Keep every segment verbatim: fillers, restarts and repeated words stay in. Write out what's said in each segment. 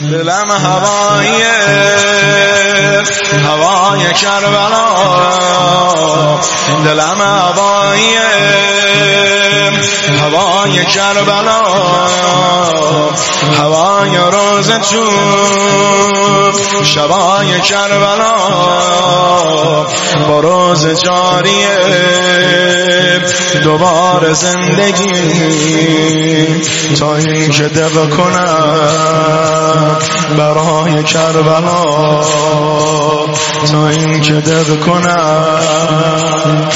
دلم هوای هوای کربلا، دلم هوای هوای کربلا، هوای روز چوب شبای کربلا، با روز جاریه دوباره زندگی، تا این که دق کنم برای کربلا، تا این که دق کنم.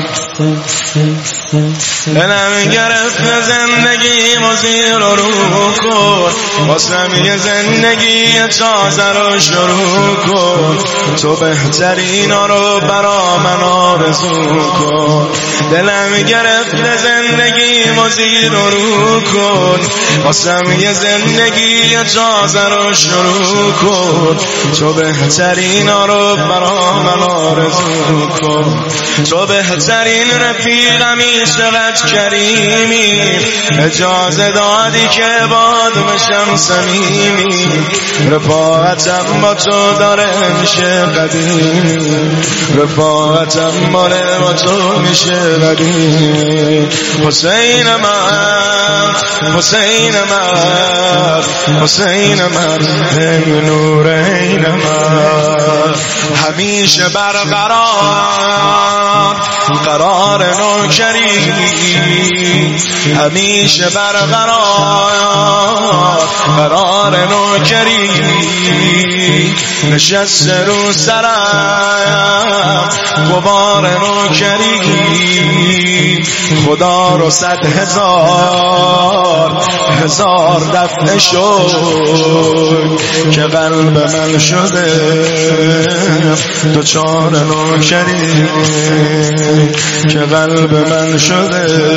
دلم گرفت زندگی مزیر رو رو کن، واسم یه زندگی تازه رو شروع کن، تو بهترین رو برا من آرزو کن. دلم گرفت زندگی مزیر رو رو کن، واسم یه زندگی تازه رو شروع کن، تو بهترین رو برا من آرزو کن. تو بهترین رفیقمی، چقدر کریمی، اجازه دادی که باد بشم صمیمی، رفاقتم با تو داره میشه قدیمی، رفاقتم باره با تو میشه قدیمی. حسین من، حسین من، حسین من، ای نورین من، همیشه برقرار قرار نوکری، همیشه برقرار قرار نوکری، نشست رو سرم غبار نوکری، خدا رو صد هزار هزار دفعه شد که قلب من شده دوچار نوکری، که قلب من شده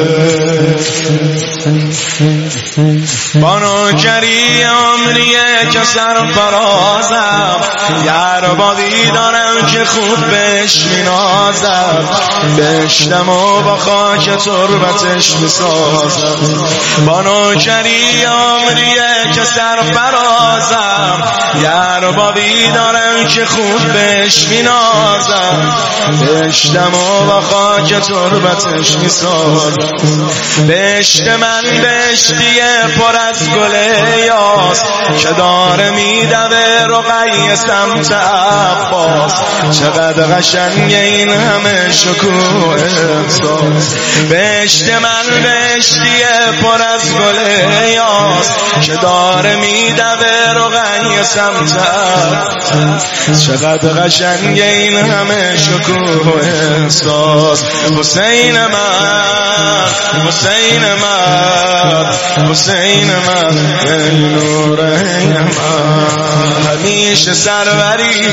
با نوکری عمریه که سرفرازم، یار بادی دارم که خوب بهش مینازم، بشتم و با خاک تربتش میسازم. با نوکری عمریه که سرفرازم، یار بادی دارم که خوب بهش مینازم، بشتم و با خاک تربتش میسازم. بشت من بشتیه پر از گل یاس، که داره میدوه رقیه سمت عباس، چقدر قشنگه این همه شکوه احساس. بشت من بشتیه پر از گل یاس، که داره میدوه رقیه سمت عباس، چقدر قشنگه این همه شکوه احساس. حسین من، حسین من، حسین من، ای نورین من، همیشه سروری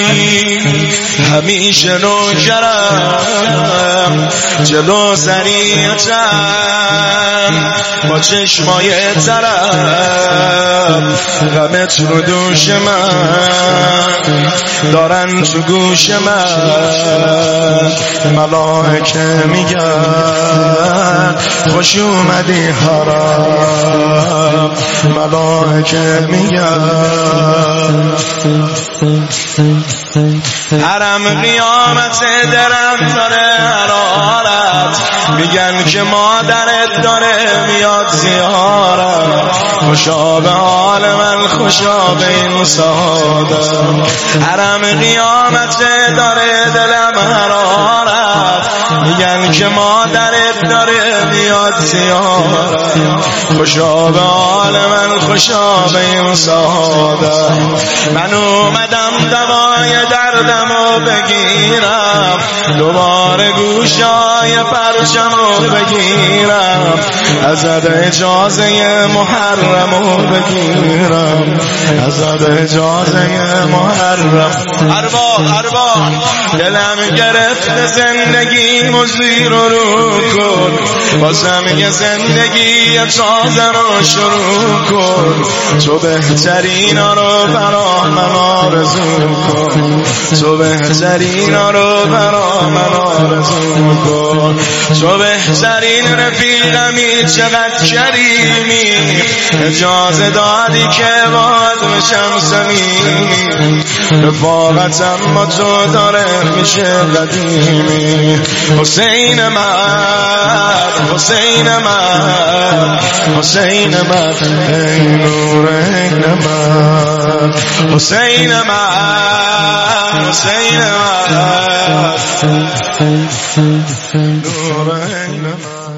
همیشه نوکرم، جلو سریعتم با چشمای ترم، غمت رو دوش من دارن تو گوش من، ملائکه میگن خوش اومدی حرام، ملائکه میگن حرم قیامت درم داره حرارت، میگن که مادرت داره میاد زیارت، خوشا به حال من خوشا به این سعادت. حرم قیامت داره دلم حرارت، میگن که مادرت داره میاد زیارت، خوشا به حال من خوشا به این سعادت. من اومدم دوای دردمو بگیرم، دوباره گوشای پرچمو بگیرم، ازت اجازه محرمو بگیرم، ازاد اجازه محرم. ارباب ارباب دلم گرفت زندگی مزیر رو رو کن، بازم یه زندگی تازه رو شروع کن. تو بهترین رو برا من آرزو کن، تو بهترین رو برا من آرزو کن. تو بهترین رفیقمی چقدر کریمی، اجازه دادی که باید بشم صمیمی. رفاقتم با تو داره میشه قدیمی. حسین من حسین من حسین من ای نور عین من. حسین من حسین من نور عین من.